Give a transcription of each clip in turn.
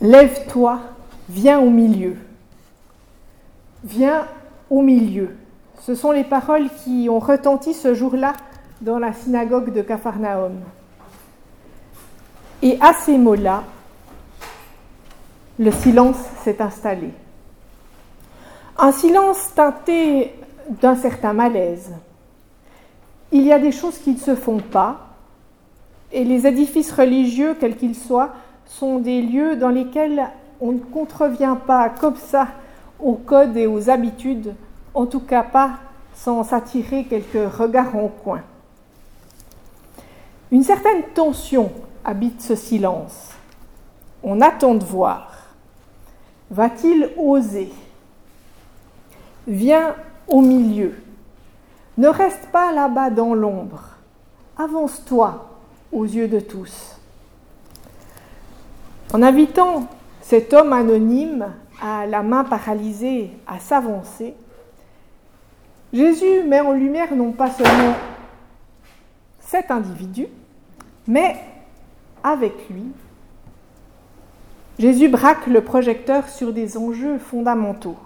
Lève-toi, viens au milieu. Viens au milieu. Ce sont les paroles qui ont retenti ce jour-là dans la synagogue de Capharnaüm. Et à ces mots-là, le silence s'est installé. Un silence teinté d'un certain malaise. Il y a des choses qui ne se font pas, et les édifices religieux, quels qu'ils soient, sont des lieux dans lesquels on ne contrevient pas comme ça aux codes et aux habitudes, en tout cas pas sans s'attirer quelques regards en coin. Une certaine tension habite ce silence. On attend de voir. Va-t-il oser ? Viens au milieu. Ne reste pas là-bas dans l'ombre. Avance-toi aux yeux de tous. En invitant cet homme anonyme à la main paralysée à s'avancer, Jésus met en lumière non pas seulement cet individu, mais avec lui, Jésus braque le projecteur sur des enjeux fondamentaux.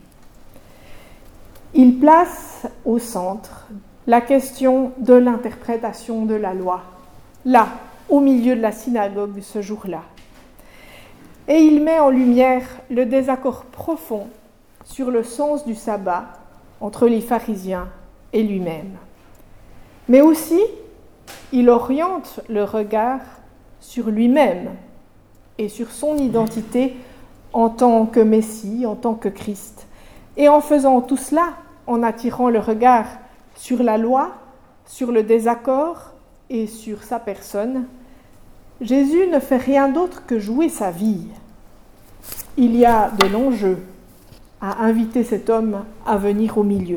Il place au centre la question de l'interprétation de la loi, là, au milieu de la synagogue ce jour-là. Et il met en lumière le désaccord profond sur le sens du sabbat entre les pharisiens et lui-même. Mais aussi, il oriente le regard sur lui-même et sur son identité en tant que Messie, en tant que Christ. Et en faisant tout cela, en attirant le regard sur la loi, sur le désaccord et sur sa personne, Jésus ne fait rien d'autre que jouer sa vie. Il y a de l'enjeu à inviter cet homme à venir au milieu.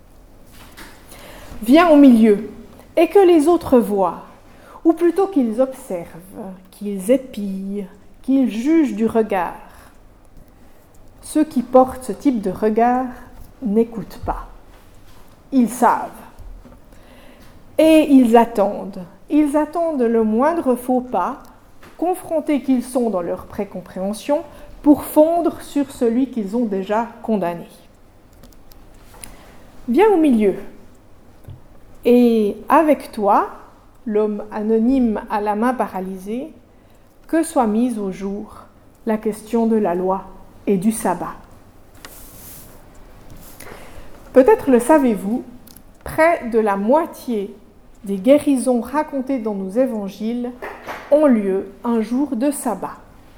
Viens au milieu et que les autres voient, ou plutôt qu'ils observent, qu'ils épient, qu'ils jugent du regard. Ceux qui portent ce type de regard n'écoutent pas. Ils savent. Et ils attendent. Ils attendent le moindre faux pas, confrontés qu'ils sont dans leur précompréhension, pour fondre sur celui qu'ils ont déjà condamné. Viens au milieu. Et avec toi, l'homme anonyme à la main paralysée, que soit mise au jour la question de la loi et du sabbat. Peut-être le savez-vous, près de la moitié des guérisons racontées dans nos évangiles ont lieu un jour de sabbat.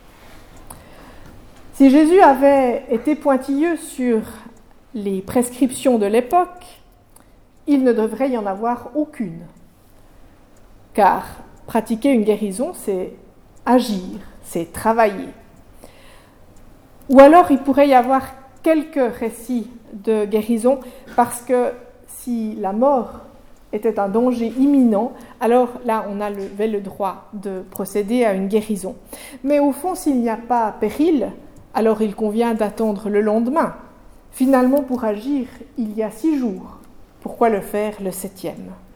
Si Jésus avait été pointilleux sur les prescriptions de l'époque, il ne devrait y en avoir aucune. Car pratiquer une guérison, c'est agir, c'est travailler. Ou alors il pourrait y avoir quelques récits de guérison, parce que si la mort était un danger imminent, alors là on avait le droit de procéder à une guérison. Mais au fond, s'il n'y a pas péril, alors il convient d'attendre le lendemain. Finalement, pour agir, il y a 6 jours. Pourquoi le faire le 7e ?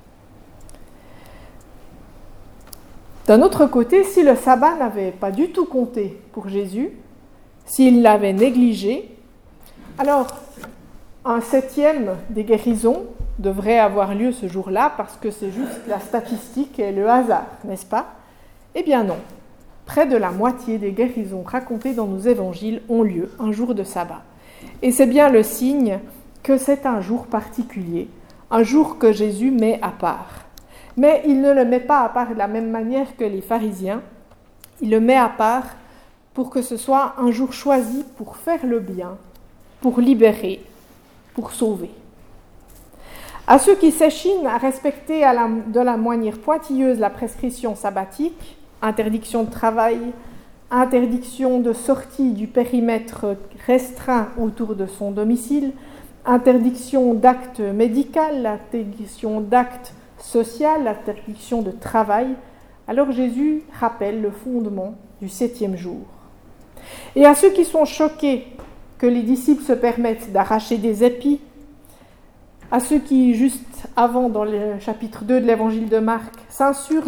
D'un autre côté, si le sabbat n'avait pas du tout compté pour Jésus, s'il l'avait négligé, alors un 7e des guérisons devrait avoir lieu ce jour-là parce que c'est juste la statistique et le hasard, n'est-ce pas ? Eh bien non. Près de la moitié des guérisons racontées dans nos évangiles ont lieu un jour de sabbat. Et c'est bien le signe que c'est un jour particulier, un jour que Jésus met à part. Mais il ne le met pas à part de la même manière que les pharisiens. Il le met à part pour que ce soit un jour choisi pour faire le bien, pour libérer, pour sauver. À ceux qui s'échinent à respecter de la manière pointilleuse la prescription sabbatique, interdiction de travail, interdiction de sortie du périmètre restreint autour de son domicile, interdiction d'actes médicaux, interdiction d'actes social, l'interdiction de travail, alors Jésus rappelle le fondement du 7e jour. Et à ceux qui sont choqués que les disciples se permettent d'arracher des épis, à ceux qui, juste avant, dans le chapitre 2 de l'évangile de Marc, s'insurgent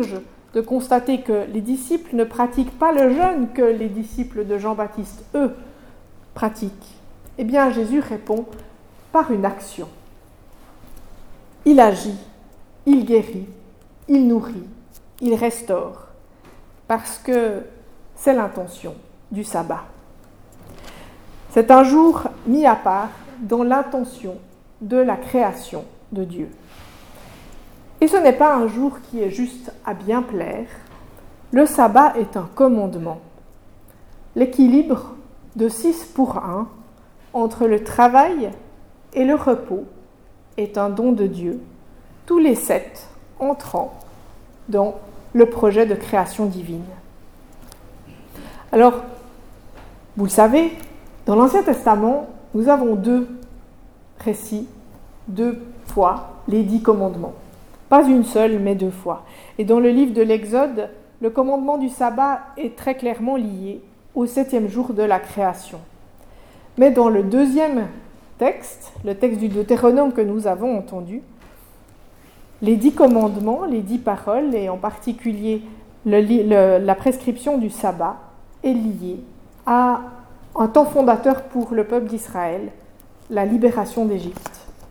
de constater que les disciples ne pratiquent pas le jeûne que les disciples de Jean-Baptiste, eux, pratiquent. Eh bien, Jésus répond par une action. Il agit, il guérit, il nourrit, il restaure, parce que c'est l'intention du sabbat. C'est un jour mis à part dans l'intention de la création de Dieu. Et ce n'est pas un jour qui est juste à bien plaire. Le sabbat est un commandement. L'équilibre de 6 pour 1 entre le travail et le repos est un don de Dieu, tous les 7 entrant dans le projet de création divine. Alors, vous le savez, dans l'Ancien Testament, nous avons 2 récits, 2 fois les 10 commandements. Pas une seule, mais 2 fois. Et dans le livre de l'Exode, le commandement du sabbat est très clairement lié au 7e jour de la création. Mais dans le 2e texte, le texte du Deutéronome que nous avons entendu, les 10 commandements, les 10 paroles, et en particulier la prescription du sabbat, est liée à un temps fondateur pour le peuple d'Israël, la libération d'Égypte.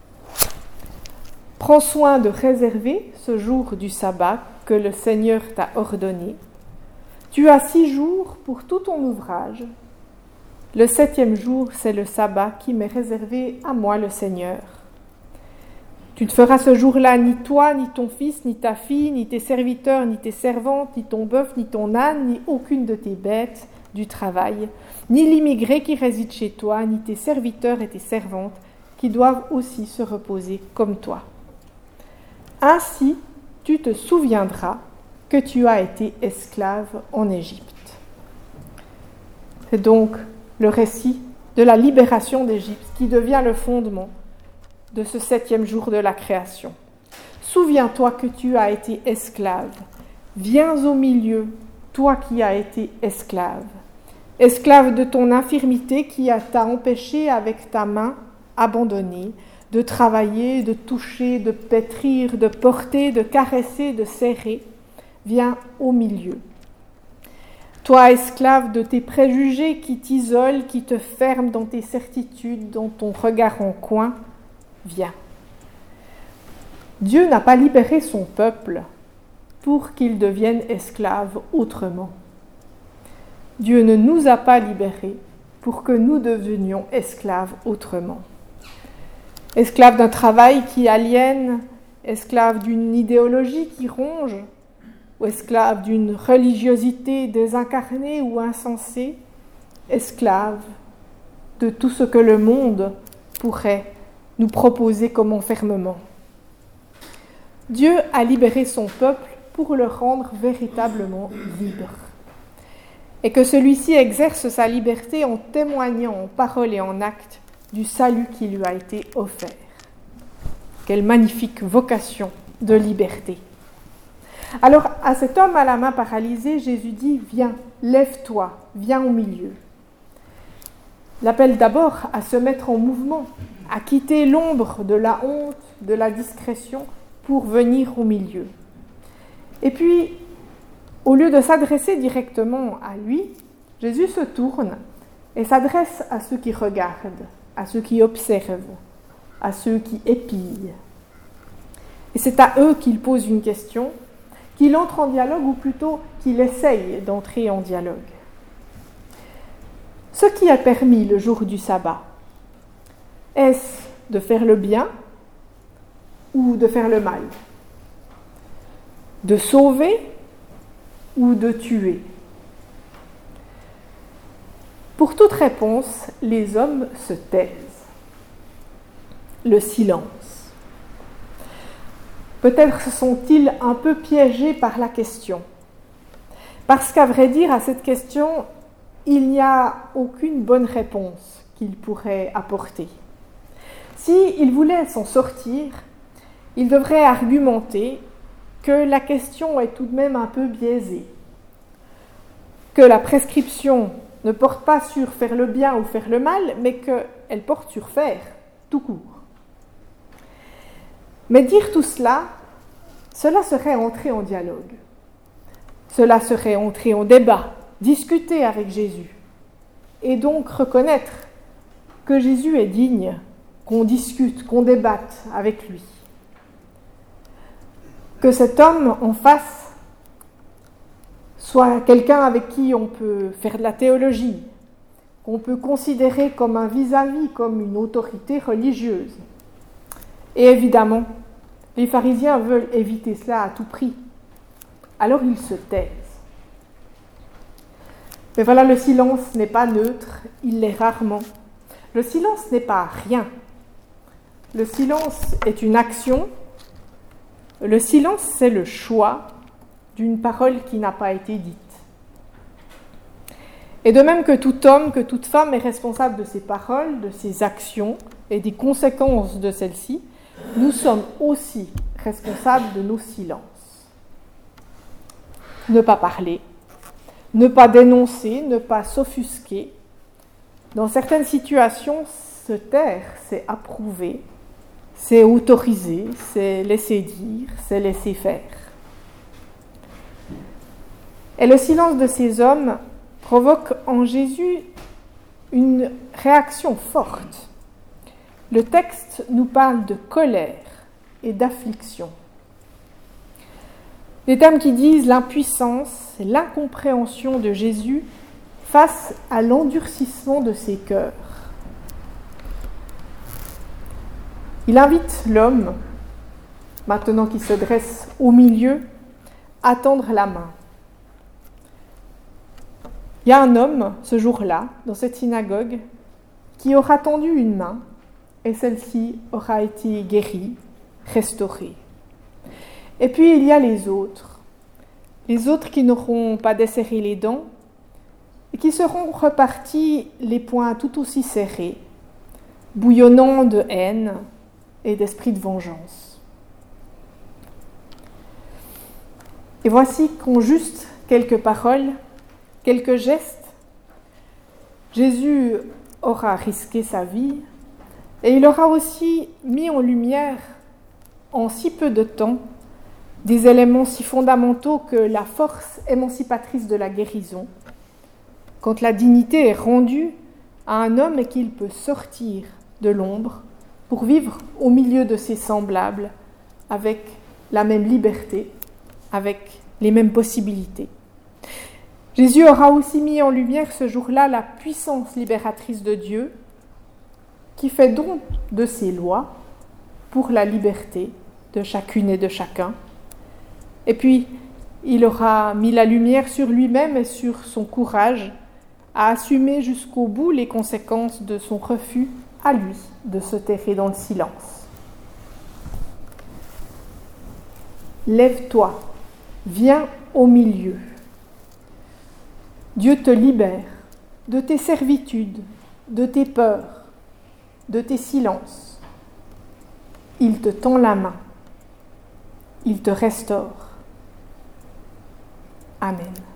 Prends soin de réserver ce jour du sabbat que le Seigneur t'a ordonné. Tu as 6 jours pour tout ton ouvrage. Le 7e jour, c'est le sabbat qui m'est réservé à moi, le Seigneur. Tu ne feras ce jour-là ni toi, ni ton fils, ni ta fille, ni tes serviteurs, ni tes servantes, ni ton bœuf, ni ton âne, ni aucune de tes bêtes du travail, ni l'immigré qui réside chez toi, ni tes serviteurs et tes servantes, qui doivent aussi se reposer comme toi. Ainsi, tu te souviendras que tu as été esclave en Égypte. C'est donc le récit de la libération d'Égypte qui devient le fondement de ce 7e jour de la création. Souviens-toi que tu as été esclave. Viens au milieu, toi qui as été esclave. Esclave de ton infirmité qui t'a empêché avec ta main abandonnée de travailler, de toucher, de pétrir, de porter, de caresser, de serrer. Viens au milieu. Toi, esclave de tes préjugés qui t'isolent, qui te ferment dans tes certitudes, dans ton regard en coin, viens. Dieu n'a pas libéré son peuple pour qu'il devienne esclave autrement. Dieu ne nous a pas libérés pour que nous devenions esclaves autrement. Esclaves d'un travail qui aliène, esclaves d'une idéologie qui ronge, ou esclaves d'une religiosité désincarnée ou insensée, esclaves de tout ce que le monde pourrait nous proposer comme enfermement. Dieu a libéré son peuple pour le rendre véritablement libre. Et que celui-ci exerce sa liberté en témoignant en parole et en acte du salut qui lui a été offert. Quelle magnifique vocation de liberté. Alors à cet homme à la main paralysée, Jésus dit « Viens, lève-toi, viens au milieu ». L'appelle d'abord à se mettre en mouvement, à quitter l'ombre de la honte, de la discrétion, pour venir au milieu. Et puis, au lieu de s'adresser directement à lui, Jésus se tourne et s'adresse à ceux qui regardent, à ceux qui observent, à ceux qui épient. Et c'est à eux qu'il pose une question, qu'il entre en dialogue, ou plutôt qu'il essaye d'entrer en dialogue. Ce qui est permis le jour du sabbat, est-ce de faire le bien ou de faire le mal? De sauver ou de tuer? Pour toute réponse, les hommes se taisent. Le silence. Peut-être se sont-ils un peu piégés par la question. Parce qu'à vrai dire, à cette question, il n'y a aucune bonne réponse qu'ils pourraient apporter. S'ils voulaient s'en sortir, ils devraient argumenter que la question est tout de même un peu biaisée, que la prescription ne porte pas sur faire le bien ou faire le mal, mais qu'elle porte sur faire, tout court. Mais dire tout cela, cela serait entrer en dialogue. Cela serait entrer en débat, discuter avec Jésus, et donc reconnaître que Jésus est digne, qu'on discute, qu'on débatte avec lui. Que cet homme en face soit quelqu'un avec qui on peut faire de la théologie, qu'on peut considérer comme un vis-à-vis, comme une autorité religieuse. Et évidemment, les pharisiens veulent éviter cela à tout prix. Alors ils se taisent. Mais voilà, le silence n'est pas neutre, il l'est rarement. Le silence n'est pas rien. Le silence est une action. Le silence, c'est le choix d'une parole qui n'a pas été dite. Et de même que tout homme, que toute femme est responsable de ses paroles, de ses actions et des conséquences de celles-ci, nous sommes aussi responsables de nos silences. Ne pas parler, ne pas dénoncer, ne pas s'offusquer. Dans certaines situations, se taire, c'est approuver, c'est autoriser, c'est laisser dire, c'est laisser faire. Et le silence de ces hommes provoque en Jésus une réaction forte. Le texte nous parle de colère et d'affliction. Des termes qui disent l'impuissance et l'incompréhension de Jésus face à l'endurcissement de ses cœurs. Il invite l'homme, maintenant qu'il se dresse au milieu, à tendre la main. Il y a un homme, ce jour-là, dans cette synagogue, qui aura tendu une main et celle-ci aura été guérie, restaurée. Et puis il y a les autres qui n'auront pas desserré les dents et qui seront repartis les poings tout aussi serrés, bouillonnant de haine et d'esprit de vengeance. Et voici qu'en juste quelques paroles, quelques gestes, Jésus aura risqué sa vie et il aura aussi mis en lumière, en si peu de temps, des éléments si fondamentaux que la force émancipatrice de la guérison, quand la dignité est rendue à un homme et qu'il peut sortir de l'ombre pour vivre au milieu de ses semblables avec la même liberté, avec les mêmes possibilités. Jésus aura aussi mis en lumière ce jour-là la puissance libératrice de Dieu qui fait don de ses lois pour la liberté de chacune et de chacun. Et puis, il aura mis la lumière sur lui-même et sur son courage à assumer jusqu'au bout les conséquences de son refus à lui de se terrer dans le silence. Lève-toi, viens au milieu. Dieu te libère de tes servitudes, de tes peurs, de tes silences. Il te tend la main. Il te restaure. Amen.